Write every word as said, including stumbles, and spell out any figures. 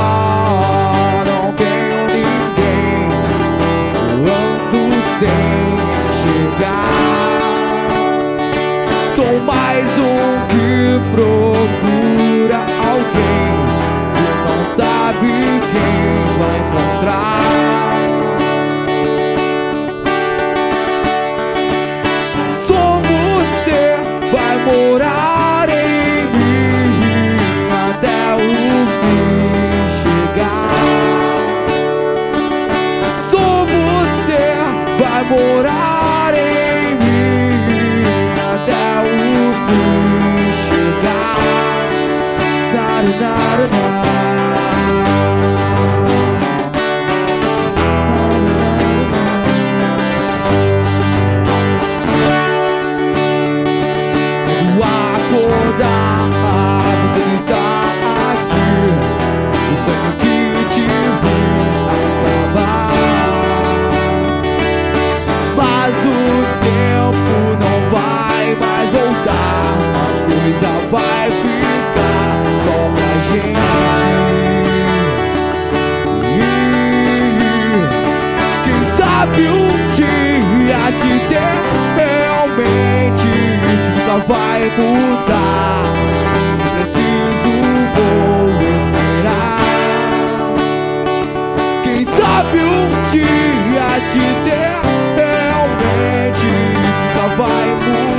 não tenho ninguém, eu ando sem chegar. Sou mais um que procura alguém que não sabe quem vai encontrar. Só você vai morar em mim até o fim chegar. Só você vai morar em mim até o fim chegar. Dar, dar, dar. Acordar, você não está aqui. O sonho que te vi acabar, mas o tempo não vai mais voltar. A coisa vai ficar só pra gente. Quem sabe um dia te ter realmente. Vai mudar, preciso, vou esperar. Quem sabe um dia te ter realmente, isso vai mudar.